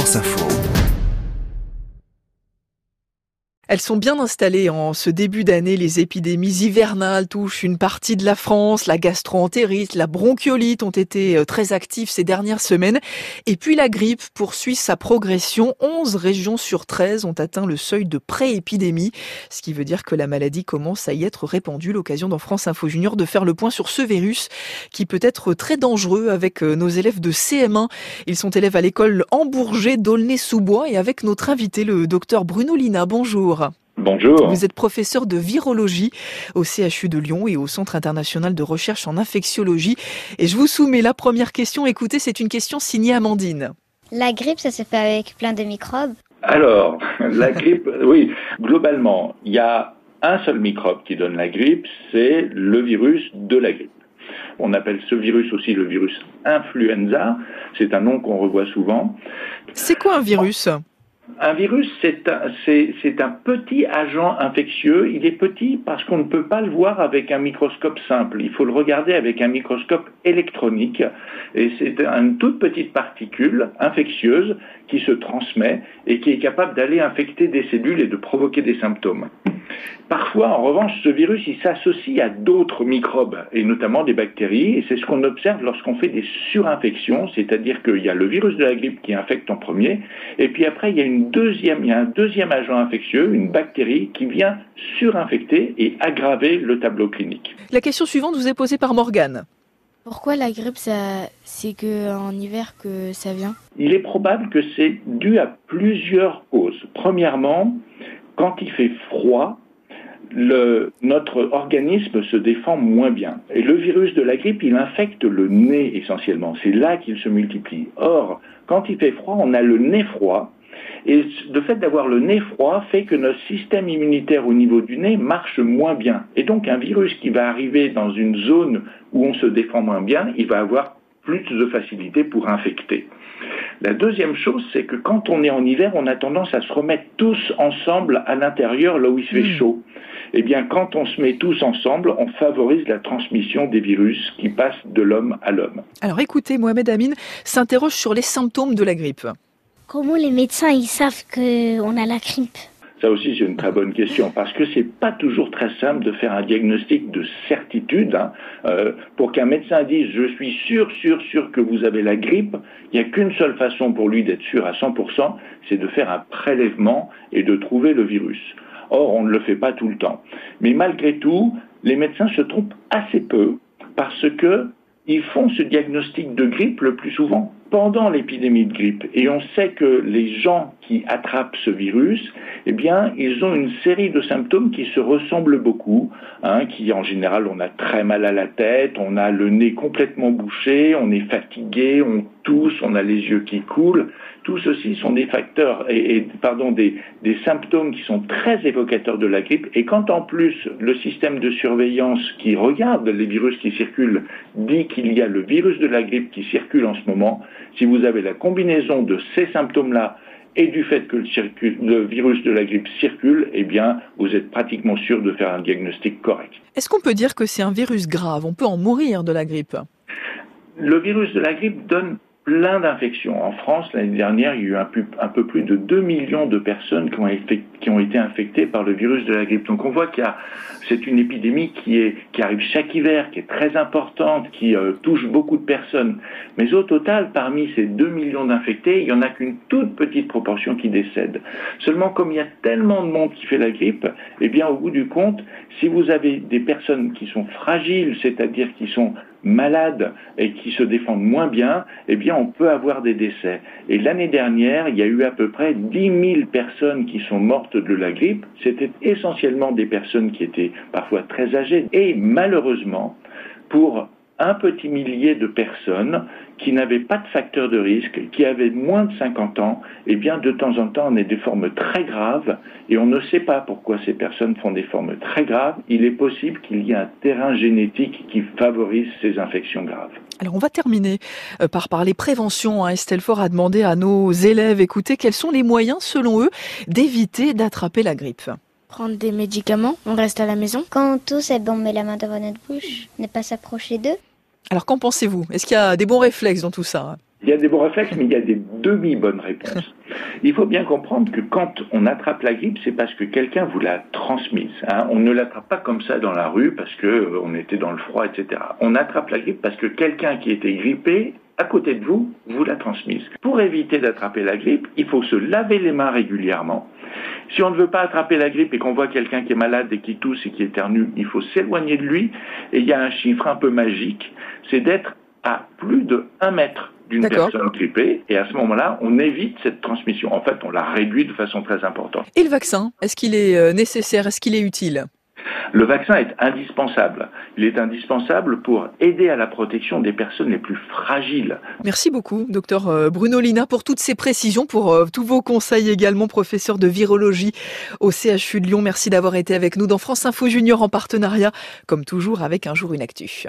France Info. Elles sont bien installées en ce début d'année. Les épidémies hivernales touchent une partie de la France. La gastro-entérite, la bronchiolite ont été très actives ces dernières semaines. Et puis la grippe poursuit sa progression. 11 régions sur 13 ont atteint le seuil de pré-épidémie. Ce qui veut dire que la maladie commence à y être répandue. L'occasion dans France Info Junior de faire le point sur ce virus qui peut être très dangereux avec nos élèves de CM1. Ils sont élèves à l'école Embourgé d'Aulnay-sous-Bois et avec notre invité, le docteur Bruno Lina. Bonjour. Bonjour. Vous êtes professeur de virologie au CHU de Lyon et au Centre international de recherche en infectiologie. Et je vous soumets la première question. Écoutez, c'est une question signée Amandine. La grippe, ça se fait avec plein de microbes? Alors, la grippe, oui, globalement, il y a un seul microbe qui donne la grippe, c'est le virus de la grippe. On appelle ce virus aussi le virus influenza. C'est un nom qu'on revoit souvent. C'est quoi un virus ? Un virus, c'est un petit agent infectieux. Il est petit parce qu'on ne peut pas le voir avec un microscope simple. Il faut le regarder avec un microscope électronique. Et c'est une toute petite particule infectieuse qui se transmet et qui est capable d'aller infecter des cellules et de provoquer des symptômes. Parfois, en revanche, ce virus, il s'associe à d'autres microbes, et notamment des bactéries, et c'est ce qu'on observe lorsqu'on fait des surinfections, c'est-à-dire qu'il y a le virus de la grippe qui infecte en premier, et puis après, il y a un deuxième agent infectieux, une bactérie, qui vient surinfecter et aggraver le tableau clinique. La question suivante vous est posée par Morgane. Pourquoi la grippe, c'est qu'en hiver que ça vient? Il est probable que c'est dû à plusieurs causes. Premièrement, quand il fait froid, notre organisme se défend moins bien. Et le virus de la grippe, il infecte le nez essentiellement. C'est là qu'il se multiplie. Or, quand il fait froid, on a le nez froid. Et le fait d'avoir le nez froid fait que notre système immunitaire au niveau du nez marche moins bien. Et donc, un virus qui va arriver dans une zone où on se défend moins bien, il va avoir plus de facilité pour infecter. La deuxième chose, c'est que quand on est en hiver, on a tendance à se remettre tous ensemble à l'intérieur, là où il se fait chaud. Eh bien, quand on se met tous ensemble, on favorise la transmission des virus qui passent de l'homme à l'homme. Alors écoutez, Mohamed Amin s'interroge sur les symptômes de la grippe. Comment les médecins ils savent qu'on a la grippe? Ça aussi, c'est une très bonne question, parce que c'est pas toujours très simple de faire un diagnostic de certitude. Pour qu'un médecin dise « je suis sûr que vous avez la grippe », il n'y a qu'une seule façon pour lui d'être sûr à 100%, c'est de faire un prélèvement et de trouver le virus. Or, on ne le fait pas tout le temps. Mais malgré tout, les médecins se trompent assez peu, parce qu'ils font ce diagnostic de grippe le plus souvent pendant l'épidémie de grippe. Et on sait que les gens qui attrapent ce virus, eh bien, ils ont une série de symptômes qui se ressemblent beaucoup, qui en général, on a très mal à la tête, on a le nez complètement bouché, on est fatigué, on tousse, on a les yeux qui coulent. Tout ceci sont des facteurs, des symptômes qui sont très évocateurs de la grippe. Et quand en plus le système de surveillance qui regarde les virus qui circulent dit qu'il y a le virus de la grippe qui circule en ce moment, si vous avez la combinaison de ces symptômes-là et du fait que le virus de la grippe circule, eh bien, vous êtes pratiquement sûr de faire un diagnostic correct. Est-ce qu'on peut dire que c'est un virus grave? On peut en mourir de la grippe? Le virus de la grippe donne plein d'infections. En France, l'année dernière, il y a eu un peu plus de 2 millions de personnes qui ont été infectées par le virus de la grippe. Donc on voit c'est une épidémie qui arrive chaque hiver, qui est très importante, qui touche beaucoup de personnes. Mais au total, parmi ces 2 millions d'infectés, il n'y en a qu'une toute petite proportion qui décède. Seulement, comme il y a tellement de monde qui fait la grippe, eh bien, au bout du compte, si vous avez des personnes qui sont fragiles, c'est-à-dire qui sont malades et qui se défendent moins bien, eh bien, on peut avoir des décès. Et l'année dernière, il y a eu à peu près 10 000 personnes qui sont mortes de la grippe. C'était essentiellement des personnes qui étaient parfois très âgées. Et malheureusement, pour un petit millier de personnes qui n'avaient pas de facteur de risque, qui avaient moins de 50 ans, eh bien, de temps en temps, on a des formes très graves et on ne sait pas pourquoi ces personnes font des formes très graves. Il est possible qu'il y ait un terrain génétique qui favorise ces infections graves. Alors, on va terminer par parler prévention. Estelle Faure a demandé à nos élèves, écoutez, quels sont les moyens, selon eux, d'éviter d'attraper la grippe? Prendre des médicaments, on reste à la maison. Quand on tousse, on met la main devant notre bouche, ne pas s'approcher d'eux. Alors, qu'en pensez-vous? Est-ce qu'il y a des bons réflexes dans tout ça? Il y a des bons réflexes, mais il y a des demi-bonnes réponses. Il faut bien comprendre que quand on attrape la grippe, c'est parce que quelqu'un vous l'a transmise. On ne l'attrape pas comme ça dans la rue parce que on était dans le froid, etc. On attrape la grippe parce que quelqu'un qui était grippé à côté de vous, vous l'a transmise. Pour éviter d'attraper la grippe, il faut se laver les mains régulièrement. Si on ne veut pas attraper la grippe et qu'on voit quelqu'un qui est malade et qui tousse et qui éternue, il faut s'éloigner de lui. Et il y a un chiffre un peu magique, c'est d'être à plus de 1 mètre d'une personne grippée, et à ce moment-là, on évite cette transmission. En fait, on la réduit de façon très importante. Et le vaccin, est-ce qu'il est nécessaire, est-ce qu'il est utile ? Le vaccin est indispensable. Il est indispensable pour aider à la protection des personnes les plus fragiles. Merci beaucoup, docteur Bruno Lina, pour toutes ces précisions, pour tous vos conseils également, professeur de virologie au CHU de Lyon. Merci d'avoir été avec nous dans France Info Junior en partenariat, comme toujours, avec Un jour une actu.